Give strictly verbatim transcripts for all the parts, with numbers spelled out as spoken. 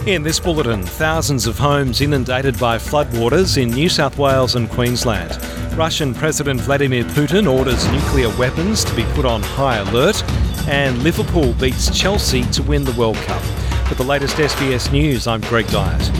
In this bulletin, thousands of homes inundated by floodwaters in New South Wales and Queensland. Russian President Vladimir Putin orders nuclear weapons to be put on high alert. And Liverpool beats Chelsea to win the World Cup. For the latest S B S News, I'm Greg Dyett.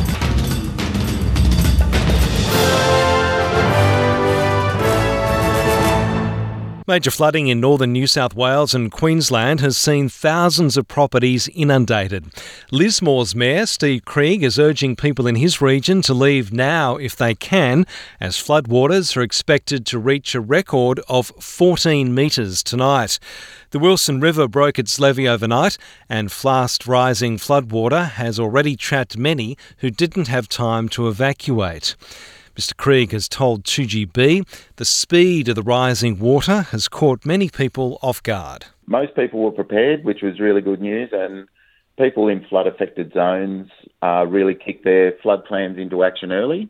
Major flooding in northern New South Wales and Queensland has seen thousands of properties inundated. Lismore's Mayor, Steve Krieg, is urging people in his region to leave now if they can, as floodwaters are expected to reach a record of fourteen metres tonight. The Wilson River broke its levee overnight, and fast-rising floodwater has already trapped many who didn't have time to evacuate. Mister Krieg has told two G B the speed of the rising water has caught many people off guard. Most people were prepared, which was really good news, and people in flood-affected zones uh, really kicked their flood plans into action early.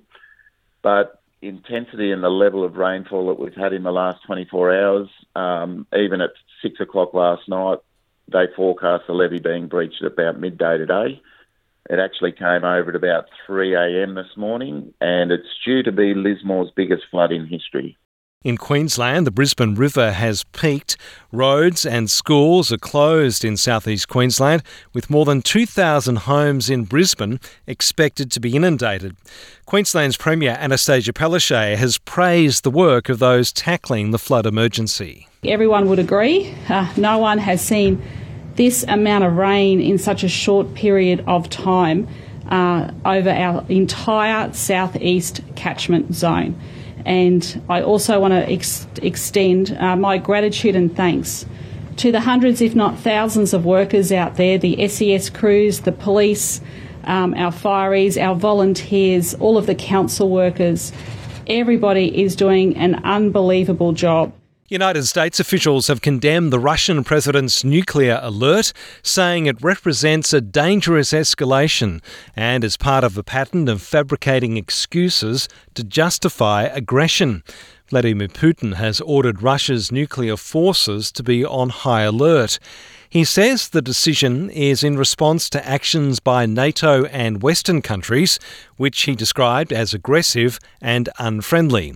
But intensity and the level of rainfall that we've had in the last twenty-four hours, um, even at six o'clock last night, they forecast the levee being breached at about midday today. It actually came over at about three a.m. this morning, and it's due to be Lismore's biggest flood in history. In Queensland, the Brisbane River has peaked. Roads and schools are closed in southeast Queensland, with more than two thousand homes in Brisbane expected to be inundated. Queensland's Premier Anastasia Palaszczuk has praised the work of those tackling the flood emergency. Everyone would agree. Uh, no one has seen this amount of rain in such a short period of time uh, over our entire southeast catchment zone. And I also want to ex- extend uh, my gratitude and thanks to the hundreds, if not thousands, of workers out there, the S E S crews, the police, um, our fireys, our volunteers, all of the council workers. Everybody is doing an unbelievable job. United States officials have condemned the Russian president's nuclear alert, saying it represents a dangerous escalation and is part of a pattern of fabricating excuses to justify aggression. Vladimir Putin has ordered Russia's nuclear forces to be on high alert. He says the decision is in response to actions by NATO and Western countries, which he described as aggressive and unfriendly.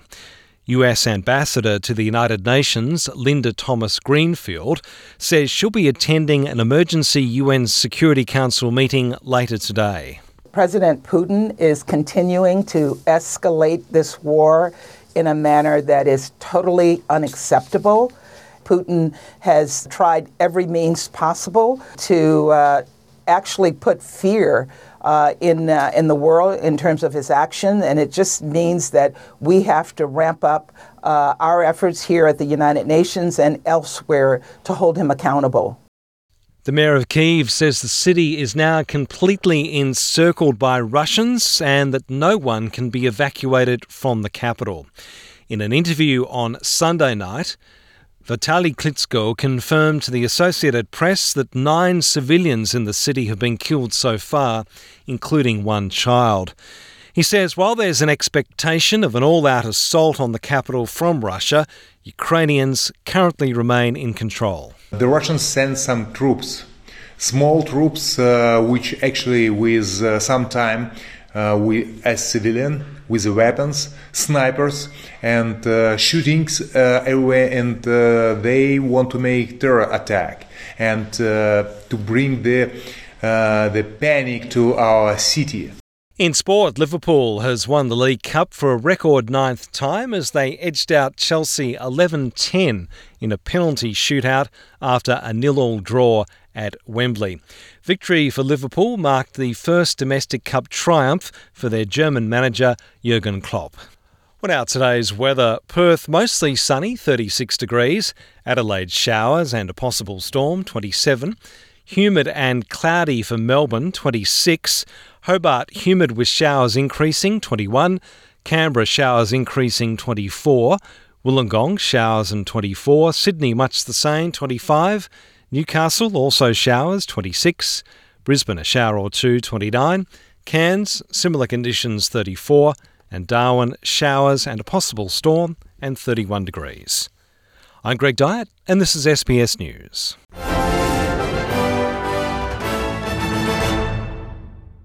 U S Ambassador to the United Nations, Linda Thomas-Greenfield, says she'll be attending an emergency U N Security Council meeting later today. President Putin is continuing to escalate this war in a manner that is totally unacceptable. Putin has tried every means possible to uh, actually put fear Uh, in uh, in the world in terms of his action, and it just means that we have to ramp up uh, our efforts here at the United Nations and elsewhere to hold him accountable. The mayor of Kyiv says the city is now completely encircled by Russians and that no one can be evacuated from the capital. In an interview on Sunday night, Vitaly Klitschko confirmed to the Associated Press that nine civilians in the city have been killed so far, including one child. He says while there's an expectation of an all-out assault on the capital from Russia, Ukrainians currently remain in control. The Russians sent some troops, small troops, uh, which actually with uh, some time uh, we, as civilian, with the weapons, snipers, and uh, shootings uh, everywhere, and uh, they want to make terror attack and uh, to bring the uh, the panic to our city. In sport, Liverpool has won the League Cup for a record ninth time as they edged out Chelsea eleven ten in a penalty shootout after a nil-all draw at Wembley. Victory for Liverpool marked the first domestic cup triumph for their German manager Jurgen Klopp. Well, now today's weather. Perth mostly sunny, thirty-six degrees. Adelaide showers and a possible storm, twenty-seven. Humid and cloudy for Melbourne, twenty-six. Hobart humid with showers increasing, twenty-one. Canberra showers increasing, twenty-four. Wollongong showers and twenty-four. Sydney much the same, twenty-five. Newcastle also showers, twenty-six. Brisbane a shower or two, twenty-nine. Cairns similar conditions, thirty-four. And Darwin showers and a possible storm and thirty-one degrees. I'm Greg Dyett and this is S B S News.